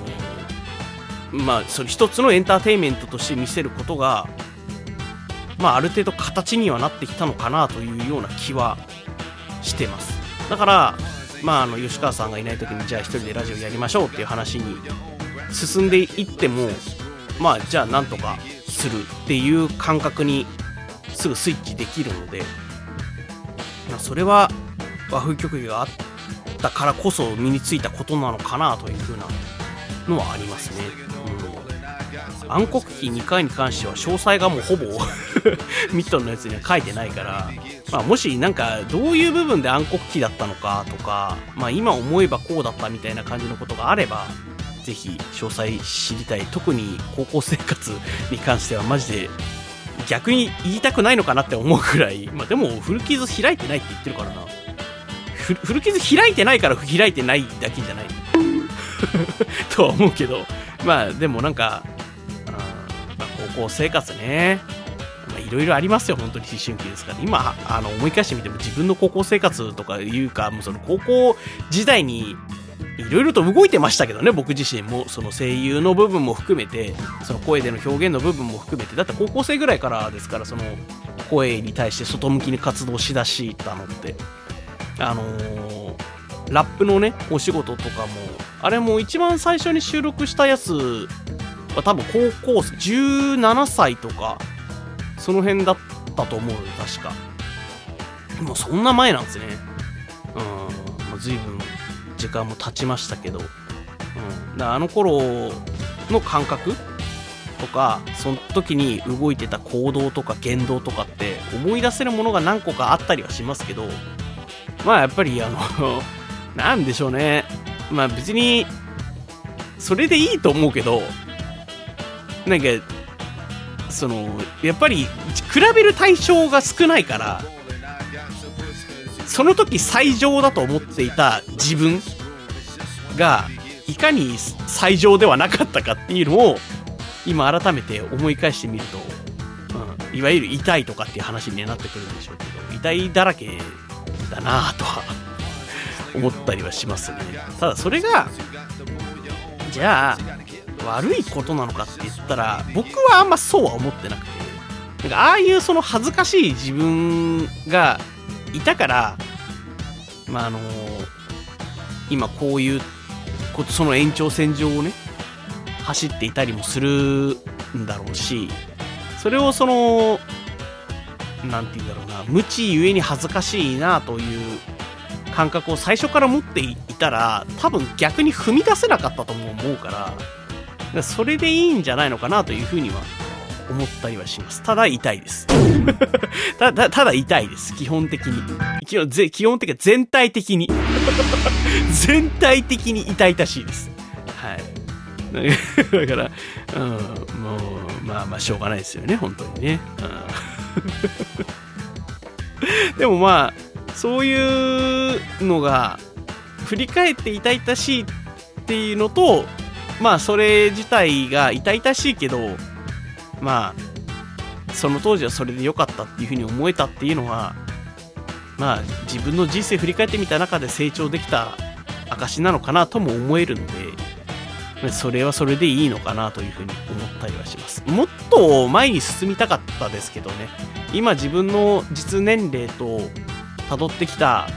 れ一つのエンターテインメントとして見せることが、ある程度形にはなってきたのかなというような気はしてます。だから吉川さんがいない時にじゃあ一人でラジオやりましょうっていう話に進んでいっても、じゃあなんとかするっていう感覚にすぐスイッチできるので、それは和風曲芸があったからこそ身についたことなのかなというふうなのはありますね。暗黒期2回に関しては詳細がもうほぼミットンのやつには書いてないから、もしなんかどういう部分で暗黒期だったのかとか、今思えばこうだったみたいな感じのことがあればぜひ詳細知りたい。特に高校生活に関してはマジで逆に言いたくないのかなって思うくらい、でも古傷開いてないって言ってるからな。古傷開いてないから開いてないだけじゃないとは思うけど、でもなんか高校生活ね、いろいろありますよ。本当に思春期ですから、今思い返してみても自分の高校生活とかいうか、もうその高校時代にいろいろと動いてましたけどね。僕自身もその声優の部分も含めて、その声での表現の部分も含めて、だって高校生ぐらいからですから、その声に対して外向きに活動しだしたのってラップのねお仕事とかも、あれも一番最初に収録したやつは多分高校17歳とかその辺だったと思うよ、確か。もうそんな前なんですね。随分時間も経ちましたけど、あの頃の感覚とか、その時に動いてた行動とか言動とかって思い出せるものが何個かあったりはしますけど、やっぱりなんでしょうね、別にそれでいいと思うけど、なんかやっぱり比べる対象が少ないから、その時最上だと思っていた自分がいかに最上ではなかったかっていうのを今改めて思い返してみると、いわゆる痛いとかっていう話になってくるんでしょうけど、痛いだらけだなとは思ったりはしますね。ただそれがじゃあ悪いことなのかって言ったら、僕はあんまそうは思ってなくて、なんかああいうその恥ずかしい自分がいたから、今こういうその延長線上をね走っていたりもするんだろうし、それをなんて言うんだろうな、無知ゆえに恥ずかしいなという感覚を最初から持っていたら、多分逆に踏み出せなかったとも思うから、それでいいんじゃないのかなというふうには思ったりはします。ただ痛いですただ痛いです。基本的に全体的に全体的に痛々しいです。だから、もうしょうがないですよね、本当にね。でもそういうのが振り返って痛々しいっていうのと、それ自体が痛々しいけど、その当時はそれで良かったっていうふうに思えたっていうのは、自分の人生振り返ってみた中で成長できた証なのかなとも思えるので、それはそれでいいのかなというふうに思ったりはします。もっと前に進みたかったですけどね、今自分の実年齢と辿ってきた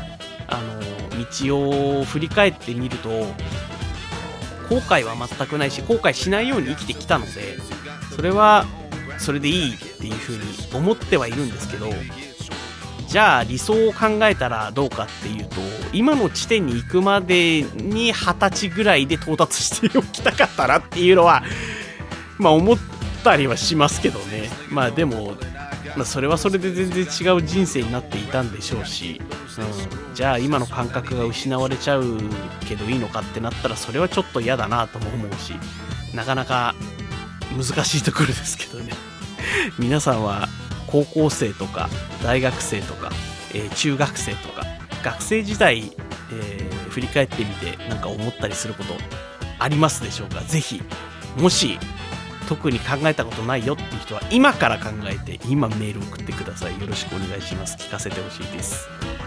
道を振り返ってみると、後悔は全くないし、後悔しないように生きてきたので、それはそれでいいっていうふうに思ってはいるんですけど、じゃあ理想を考えたらどうかっていうと、今の地点に行くまでに20歳ぐらいで到達しておきたかったなっていうのは思ったりはしますけどね。でも、それはそれで全然違う人生になっていたんでしょうし、 じゃあ今の感覚が失われちゃうけどいいのかってなったらそれはちょっと嫌だなとも思うし、なかなか難しいところですけどね。皆さんは高校生とか大学生とか、中学生とか学生時代、振り返ってみてなんか思ったりすることありますでしょうか。ぜひもし特に考えたことないよっていう人は今から考えて今メール送ってください。よろしくお願いします。聞かせてほしいです。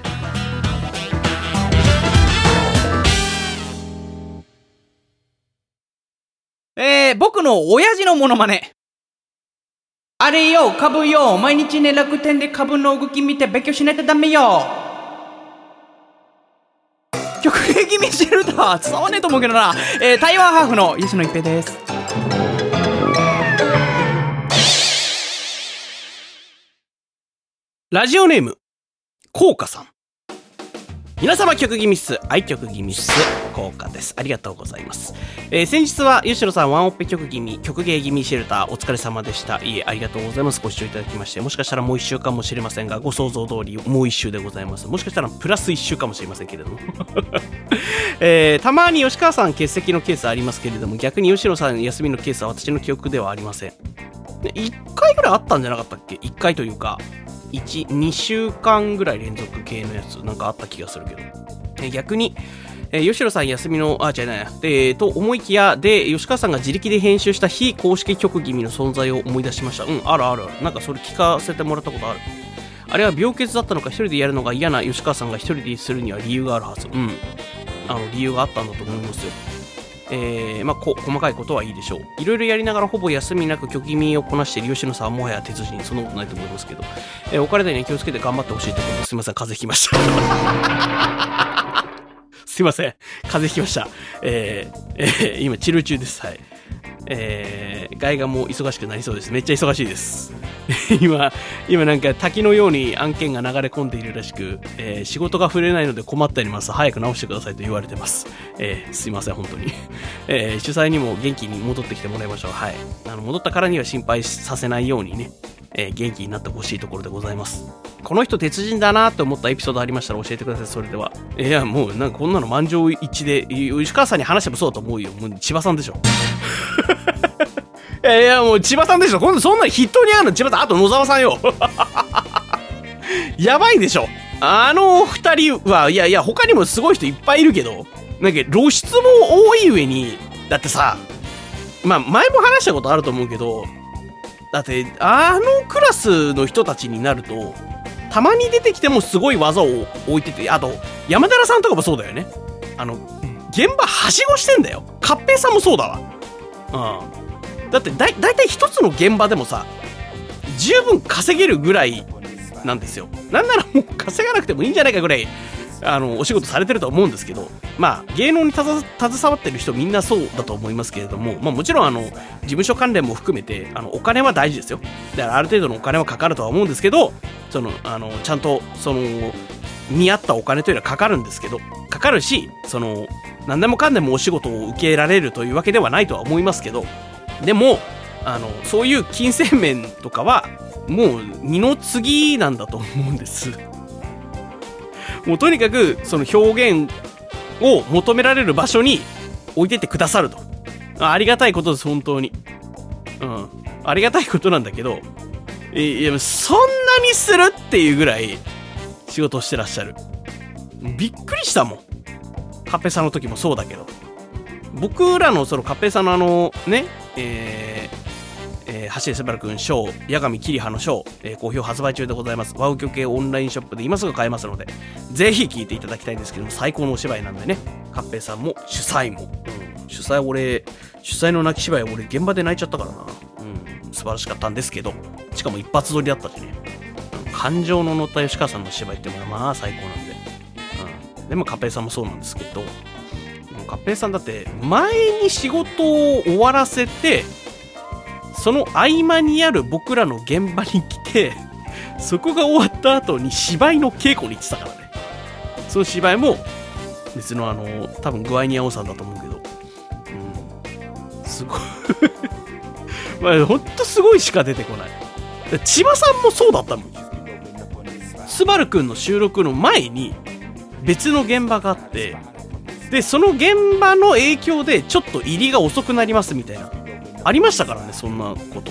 僕の親父のモノマネ。あれよ、株よ、毎日ね、楽天で株の動き見て勉強しないとダメよ。曲芸気味シェルター伝わんねえと思うけどな。台湾ハーフの吉野一平です。 ラジオネームコウカさん。皆様、曲気味室、愛曲気味室、コウカです。ありがとうございます。先日は吉野さんワンオペ曲気味、曲芸気味シェルターお疲れ様でした。いえ、ありがとうございます。ご視聴いただきまして、もしかしたらもう1週かもしれませんが、ご想像通りもう1週でございます。もしかしたらプラス1週かもしれませんけれども、たまに吉川さん欠席のケースありますけれども、逆に吉野さん休みのケースは私の記憶ではありません。1回ぐらいあったんじゃなかったっけ。1回というか2週間ぐらい連続系のやつなんかあった気がするけど、逆に、吉野さん休みの違うねと思いきやで吉川さんが自力で編集した非公式曲気味の存在を思い出しました。あるある。なんかそれ聞かせてもらったことある。あれは病欠だったのか一人でやるのが嫌な吉川さんが一人でするには理由があるはず。理由があったんだと思いますよ。細かいことはいいでしょう。いろいろやりながらほぼ休みなく曲気味をこなしている吉野さんはもはや鉄人。そんなことないと思いますけど、お体に気をつけて頑張ってほしいところです。すいません、風邪ひきましたすいません、風邪ひきました。今治療中です。はい。外画も忙しくなりそうです。めっちゃ忙しいです今なんか滝のように案件が流れ込んでいるらしく、仕事が触れないので困っております。早く直してくださいと言われてます。すいません本当に主催にも元気に戻ってきてもらいましょう。はい。戻ったからには心配させないようにね、元気になってほしいところでございます。この人鉄人だなと思ったエピソードありましたら教えてください。それでは。いやもうなんかこんなの満場一致で吉川さんに話してもそうだと思うよ。もう千葉さんでしょいやもう千葉さんでしょ。今度そんな筆頭にあるの千葉さん、あと野沢さんよやばいでしょあの二人は。いや他にもすごい人いっぱいいるけど、なんか露出も多い上に、だってさ、前も話したことあると思うけど、だってあのクラスの人たちになるとたまに出てきてもすごい技を置いてて、あと山寺さんとかもそうだよね。現場はしごしてんだよ。カッペイさんもそうだわ。だってだいたい一つの現場でもさ十分稼げるぐらいなんですよ。なんならもう稼がなくてもいいんじゃないかぐらいお仕事されてると思うんですけど、芸能に携わってる人みんなそうだと思いますけれども、もちろん事務所関連も含めてお金は大事ですよ。だからある程度のお金はかかるとは思うんですけど、ちゃんと見合ったお金というのはかかるんですけど、かかるし、何でもかんでもお仕事を受けられるというわけではないとは思いますけど、でもそういう金銭面とかはもう二の次なんだと思うんですもうとにかくその表現を求められる場所に置いてってくださると、ありがたいことです。本当にありがたいことなんだけど、いやそんなにするっていうぐらい仕事をしてらっしゃる。びっくりしたもん。カッペさんの時もそうだけど、僕らのそのカッペさんの橋出すばらくん賞、八神桐葉の賞、好評発売中でございます。ワウキョ系オンラインショップで今すぐ買えますので、ぜひ聞いていただきたいんですけども、最高のお芝居なんでね。カッペさんも主催も、主催の泣き芝居俺現場で泣いちゃったからな。素晴らしかったんですけど、しかも一発撮りだったしね。感情の乗った吉川さんの芝居ってまあ最高なんで、でもカッペさんもそうなんですけど、カッペさんだって前に仕事を終わらせて、その合間にある僕らの現場に来て、そこが終わった後に芝居の稽古に行ってたからね。その芝居も別の多分具合に合おさんだと思うけど、すごいほんとすごいしか出てこない。千葉さんもそうだったもん。 スバルくんの収録の前に別の現場があって、でその現場の影響でちょっと入りが遅くなりますみたいなありましたからね。そんなこと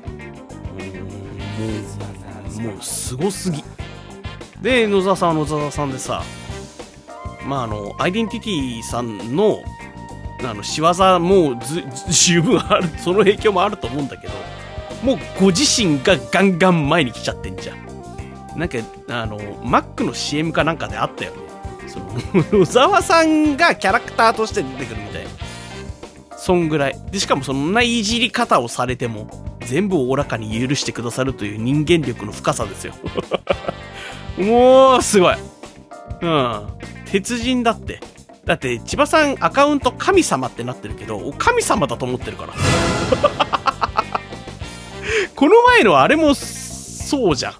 もうすごすぎで、野沢さんは野沢さんでさ、アイデンティティさんの仕業も十分ある、その影響もあると思うんだけど、もうご自身がガンガン前に来ちゃってんじゃん。なんかマックの CM かなんかであったよね。その野沢さんがキャラクターとして出てくるみたいな、そんぐらいで、しかもそんないじり方をされても全部おおらかに許してくださるという人間力の深さですよ。もうすごい。鉄人だって。だって千葉さんアカウント神様ってなってるけど、神様だと思ってるから。この前のあれもそうじゃん。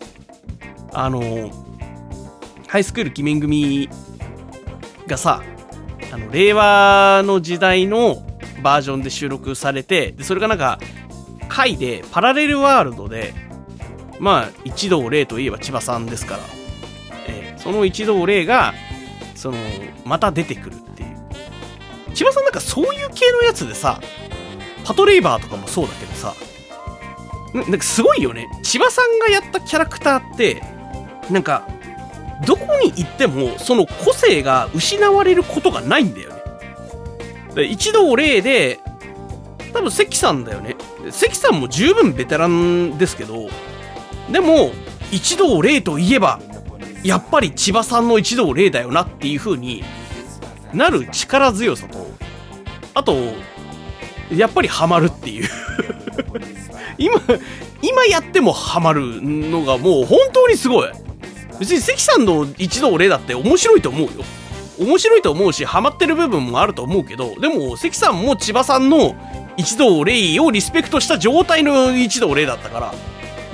ハイスクール鬼面組がさ、令和の時代のバージョンで収録されて、でそれがなんか回でパラレルワールドで、一同霊といえば千葉さんですから、その一同霊がまた出てくるっていう。千葉さんなんかそういう系のやつでさ、パトレイバーとかもそうだけどさ、なんかすごいよね。千葉さんがやったキャラクターってなんかどこに行ってもその個性が失われることがないんだよね。で一同霊で多分関さんだよね。関さんも十分ベテランですけど、でも一同霊といえばやっぱり千葉さんの一同霊だよなっていう風になる力強さと、あとやっぱりハマるっていう今やってもハマるのがもう本当にすごい。別に関さんの一同霊だって面白いと思うよ。面白いと思うしハマってる部分もあると思うけど、でも関さんも千葉さんの一同霊をリスペクトした状態の一同霊だったから、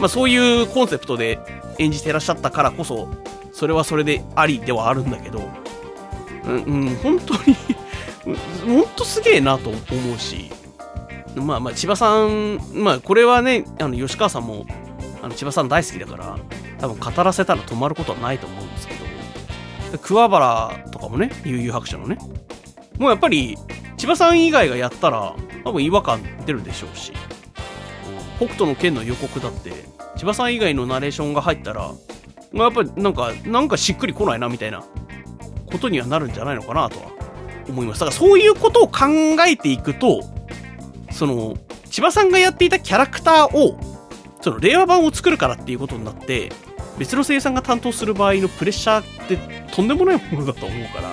そういうコンセプトで演じてらっしゃったからこそそれはそれでありではあるんだけど、本当に本当すげえなと思うし、千葉さん、これはね、吉川さんも千葉さん大好きだから多分語らせたら止まることはないと思うんですけど、桑原とかもね、悠々白書のね、もうやっぱり千葉さん以外がやったら多分違和感出るでしょうし、北斗の拳の予告だって千葉さん以外のナレーションが入ったらやっぱりなんかしっくりこないなみたいなことにはなるんじゃないのかなとは思います。だからそういうことを考えていくと、千葉さんがやっていたキャラクターを令和版を作るからっていうことになって別の声優さんが担当する場合のプレッシャーってとんでもないものだと思うから、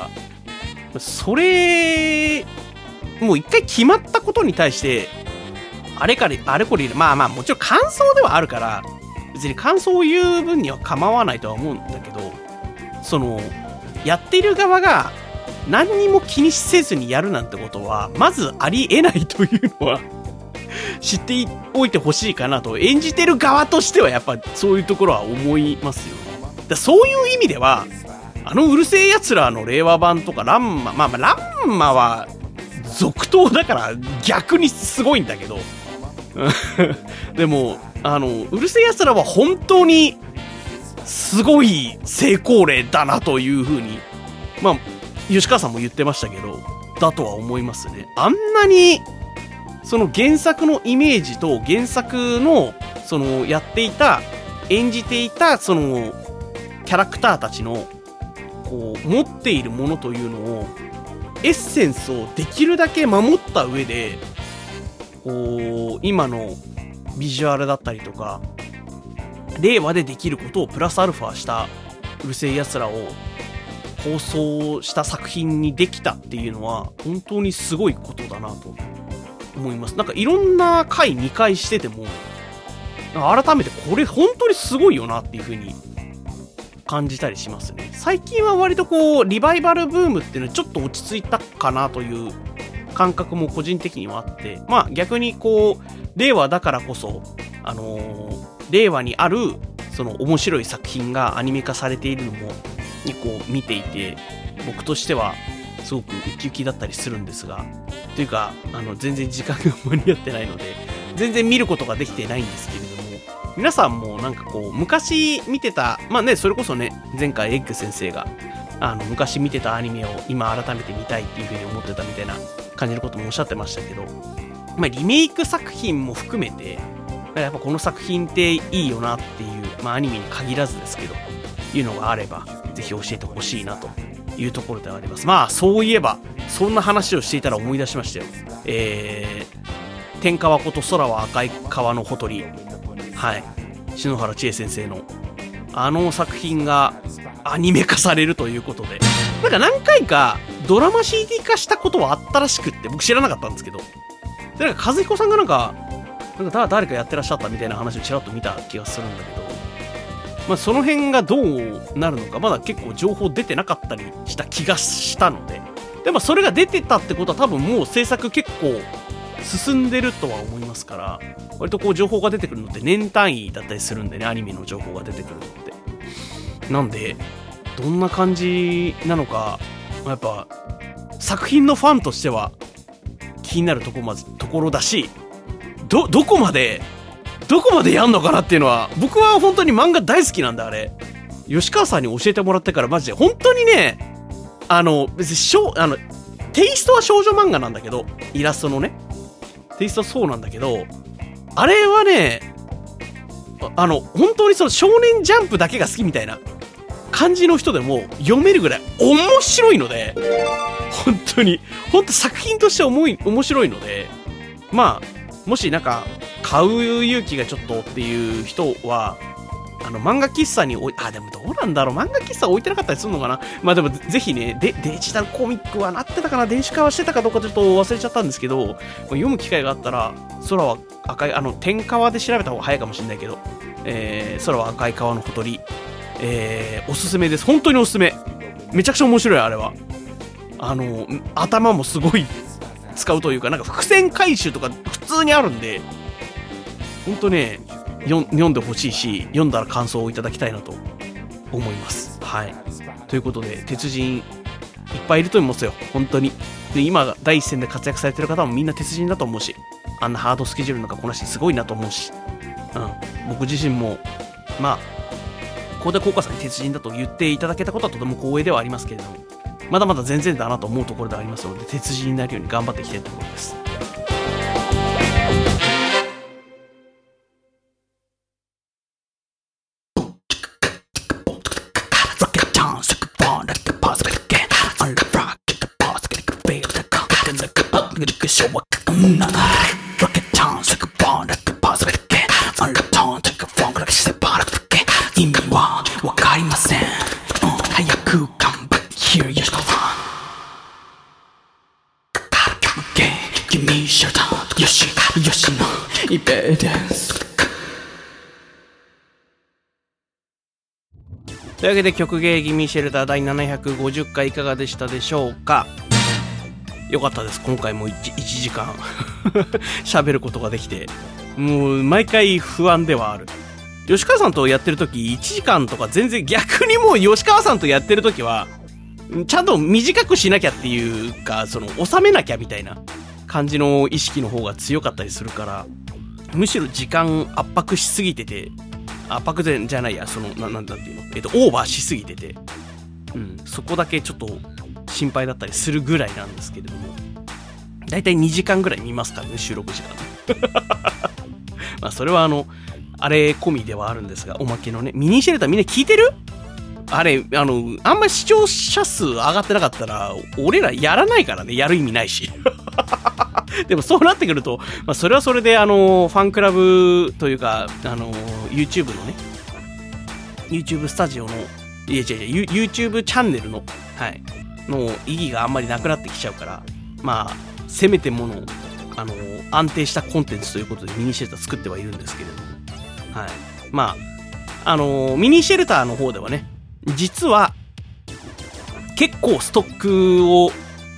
それもう一回決まったことに対してあれこれもちろん感想ではあるから別に感想を言う分には構わないとは思うんだけど、やっている側が何にも気にせずにやるなんてことはまずありえないというのは知っておいてほしいかなと、演じてる側としてはやっぱそういうところは思いますよね。だそういう意味ではうるせえやつらの令和版とかランマは続投だから逆にすごいんだけどでもうるせえやつらは本当にすごい成功例だなというふうに吉川さんも言ってましたけどだとは思いますね。あんなに原作のイメージと原作のやっていた演じていたキャラクターたちの持っているものというのをエッセンスをできるだけ守った上で今のビジュアルだったりとか令和でできることをプラスアルファしたうるせえやつらを放送した作品にできたっていうのは本当にすごいことだなと思います。なんかいろんな回2回してても改めてこれ本当にすごいよなっていう風に感じたりしますね。最近は割とリバイバルブームっていうのはちょっと落ち着いたかなという感覚も個人的にはあって、逆に令和だからこそ令和にある面白い作品がアニメ化されているのも見ていて僕としてはすごくウキウキだったりするんですが、というか全然時間が間に合ってないので全然見ることができてないんですけれど皆さんもなんかこう昔見てた、まあね、それこそね、前回エッグ先生が昔見てたアニメを今改めて見たいっていう風に思ってたみたいな感じのこともおっしゃってましたけど、まあリメイク作品も含めてやっぱこの作品っていいよなっていう、まあアニメに限らずですけどいうのがあればぜひ教えてほしいなというところではあります。まあそういえばそんな話をしていたら思い出しましたよ。天川こと空は赤い川のほとり、はい、篠原千恵先生の作品がアニメ化されるということで、なんか何回かドラマ CD 化したことはあったらしくって、僕知らなかったんですけど、でなんか和彦さんがなんか誰かやってらっしゃったみたいな話をちらっと見た気がするんだけど、まあその辺がどうなるのかまだ結構情報出てなかったりした気がしたので、でもそれが出てたってことは多分もう制作結構進んでるとは思いますから、割とこう情報が出てくるのって年単位だったりするんでね、アニメの情報が出てくるのってなんでどんな感じなのか、やっぱ作品のファンとしては気になるところだし、どこまでやんのかなっていうのは、僕は本当に漫画大好きなんだ。あれ吉川さんに教えてもらってからマジで本当にね、別にテイストは少女漫画なんだけど、イラストのねテイストはそうなんだけど、あれはね本当にその少年ジャンプだけが好きみたいな感じの人でも読めるぐらい面白いので、本当作品として面白いので、まあもしなんか買う勇気がちょっとっていう人は漫画喫茶にでもどうなんだろう、漫画喫茶置いてなかったりするのかな。まあでもぜひね、デジタルコミックはなってたかな、電子化はしてたかどうかちょっと忘れちゃったんですけど、読む機会があったら空は赤い天川で調べた方が早いかもしれないけど、空は赤い川のほとり、おすすめです。本当におすすめ。めちゃくちゃ面白い。あれは頭もすごい使うというか、なんか伏線回収とか普通にあるんで、本当ね読んでほしいし、読んだら感想をいただきたいなと思います。はい。ということで鉄人いっぱいいると思いますよ、本当に。で今第一線で活躍されてる方もみんな鉄人だと思うし、あんなハードスケジュールなんかこなしてすごいなと思うし、僕自身もまあここで効果さんに鉄人だと言っていただけたことはとても光栄ではありますけれども、まだまだ全然だなと思うところでありますので、鉄人になるように頑張っていきたいところです。意味はわかりません。早くカムバック here 吉川君シャタよしのイベです。というわけで曲芸ギミシェルター第750回いかがでしたでしょうか。よかったです。今回も 1時間喋ることができて、もう毎回不安ではある。吉川さんとやってる時1時間とか全然、逆にもう吉川さんとやってる時はちゃんと短くしなきゃっていうか、その収めなきゃみたいな感じの意識の方が強かったりするから、むしろ時間圧迫しすぎてて、圧迫じゃないや、そのなんていうの、オーバーしすぎてて、そこだけちょっと心配だったりするぐらいなんですけれども、だいたい2時間ぐらい見ますからね、収録時間まあそれはあれ込みではあるんですが、おまけのね、ミニシェルターみんな聞いてる？あれあんまり視聴者数上がってなかったら俺らやらないからね、やる意味ないしでもそうなってくると、まあ、それはそれでファンクラブというかYouTube のね、 YouTube スタジオのYouTube チャンネルのの意義があんまりなくなってきちゃうから、まあせめてもの安定したコンテンツということでミニシェルター作ってはいるんですけれども、まあミニシェルターの方ではね、実は結構ストックを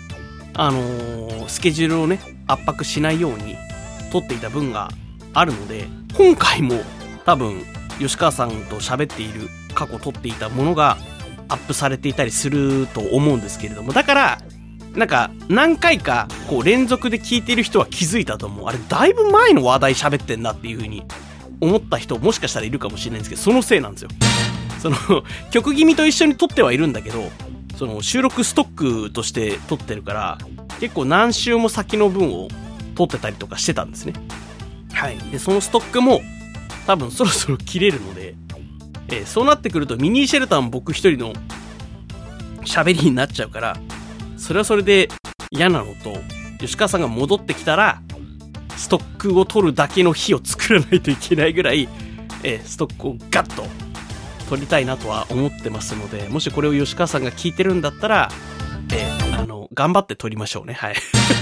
スケジュールをね圧迫しないように取っていた分があるので、今回も多分吉川さんと喋っている過去取っていたものがアップされていたりすると思うんですけれども、だからなんか何回かこう連続で聞いている人は気づいたと思う。あれだいぶ前の話題喋ってんなっていう風に思った人もしかしたらいるかもしれないんですけど、そのせいなんですよ。曲気味と一緒に撮ってはいるんだけど、収録ストックとして撮ってるから、結構何週も先の分を撮ってたりとかしてたんですね。はい。で、そのストックも多分そろそろ切れるので、そうなってくるとミニーシェルターも僕一人の喋りになっちゃうから、それはそれで嫌なのと、吉川さんが戻ってきたら、ストックを取るだけの日を作らないといけないぐらい、ストックをガッと取りたいなとは思ってますので、もしこれを吉川さんが聞いてるんだったら、頑張って取りましょうね。はい。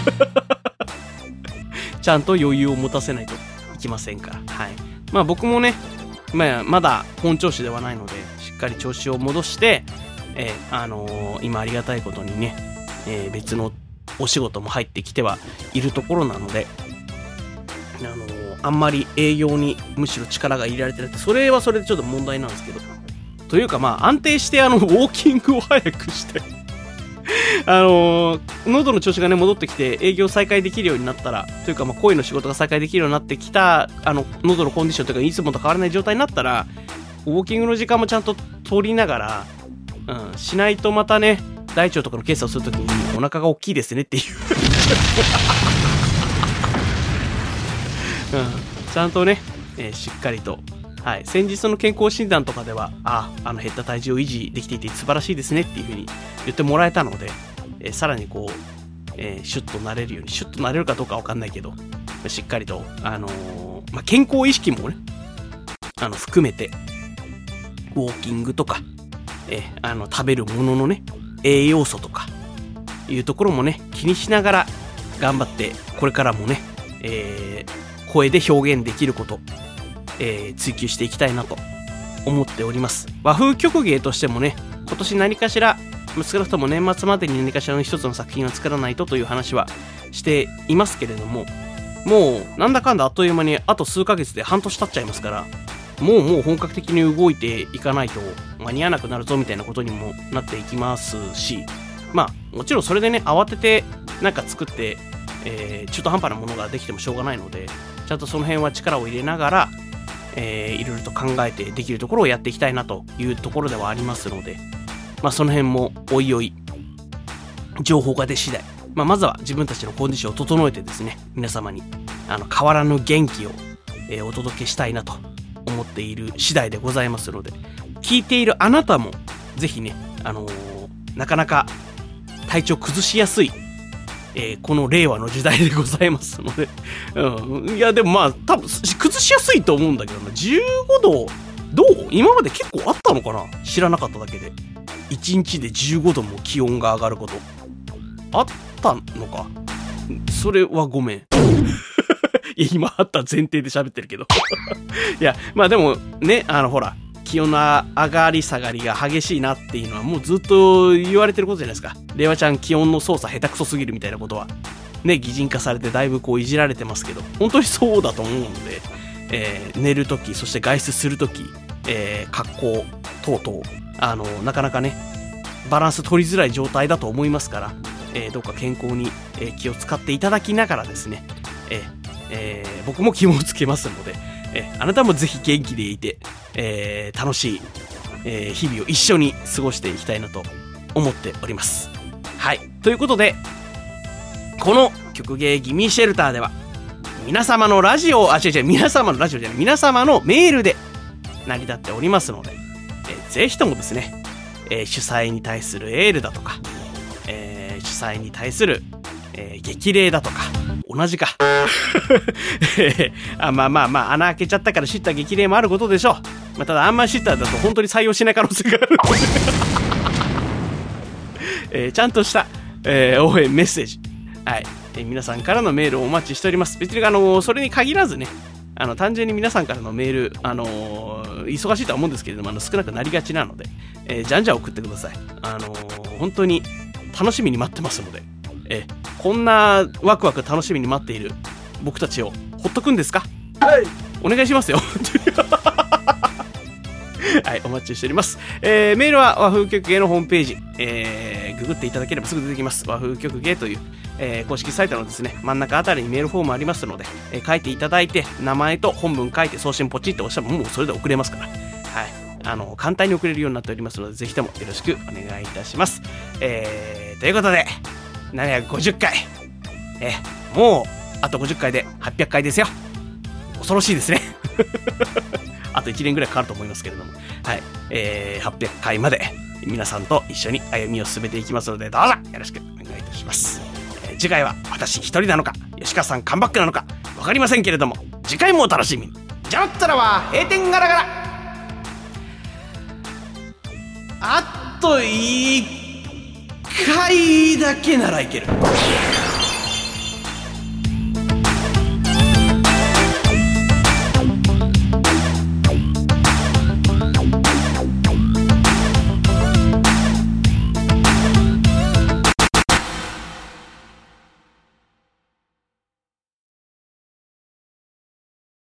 ちゃんと余裕を持たせないといけませんから。はい。まあ僕もね、まだ本調子ではないので、しっかり調子を戻して、今ありがたいことにね、別のお仕事も入ってきてはいるところなので、あんまり営業にむしろ力が入れられてなくて、それはそれでちょっと問題なんですけど、というか安定してウォーキングを早くして喉の調子がね戻ってきて営業再開できるようになったら、というか声の仕事が再開できるようになってきた、喉のコンディションというかいつもと変わらない状態になったら、ウォーキングの時間もちゃんと取りながら、しないとまたね、大腸とかの検査をするときにお腹が大きいですねっていうちゃんとね、しっかりと、はい、先日の健康診断とかでは、減った体重を維持できていて素晴らしいですねっていう風に言ってもらえたので、さらにこう、シュッとなれるように、シュッとなれるかどうかわかんないけど、しっかりと、健康意識もね、含めて、ウォーキングとか、食べるもののね、栄養素とか、いうところもね、気にしながら頑張って、これからもね、声で表現できること、追求していきたいなと思っております。和風曲芸としてもね、今年何かしら、少なくとも年末までに何かしらの一つの作品を作らないとという話はしていますけれども、もうなんだかんだあっという間にあと数ヶ月で半年経っちゃいますから、もう本格的に動いていかないと間に合わなくなるぞみたいなことにもなっていきますし、もちろんそれでね、慌ててなんか作って、中途半端なものができてもしょうがないので、ちゃんとその辺は力を入れながら、いろいろと考えてできるところをやっていきたいなというところではありますので、その辺もおいおい情報が出次第、まずは自分たちのコンディションを整えてですね、皆様に変わらぬ元気を、お届けしたいなと思っている次第でございますので、聞いているあなたもぜひね、なかなか体調崩しやすい、この令和の時代でございますので、いやでも多分崩しやすいと思うんだけどな。15度どう？今まで結構あったのかな？知らなかっただけで1日で15度も気温が上がることあったのか？それはごめんいや今あった前提で喋ってるけどいやでもね、ほら気温の上がり下がりが激しいなっていうのはもうずっと言われてることじゃないですか。令和ちゃん気温の操作下手くそすぎるみたいなことはね、擬人化されてだいぶこういじられてますけど、本当にそうだと思うので、寝るとき、そして外出するとき、格好等々なかなかねバランス取りづらい状態だと思いますから、どうか健康に、気を使っていただきながらですね、僕も気をつけますので、あなたもぜひ元気でいて、楽しい、日々を一緒に過ごしていきたいなと思っております。はい、ということでこの曲芸ギミシェルターでは皆様のラジオ皆様のラジオじゃない皆様のメールで成り立っておりますので、ぜひともですね、主催に対するエールだとか、主催に対する、激励だとか同じか穴開けちゃったからシッター激励もあることでしょう。ただあんまりシッターだと本当に採用しない可能性があるのでちゃんとした、応援メッセージ、はい、皆さんからのメールをお待ちしております。別にそれに限らずね、単純に皆さんからのメール、忙しいとは思うんですけれども、少なくなりがちなので、じゃんじゃん送ってください。本当に楽しみに待ってますので、こんなワクワク楽しみに待っている僕たちをほっとくんですか？はい、お願いしますよはい、お待ちしております。メールは和風曲芸のホームページ、ググっていただければすぐ出てきます。和風曲芸という、 公式サイトのですね真ん中あたりにメールフォームありますので、書いていただいて名前と本文書いて送信ポチッと押したらもうそれで送れますから、はい、簡単に送れるようになっておりますのでぜひともよろしくお願いいたします。ということで750回、もうあと50回で800回ですよ。恐ろしいですねあと1年ぐらいかかると思いますけれども、はい、800回まで皆さんと一緒に歩みを進めていきますのでどうぞよろしくお願いいたします。次回は私一人なのか吉川さんカムバックなのか分かりませんけれども次回もお楽しみに。じゃったらは閉店ガラガラ。あと1回だけならいける。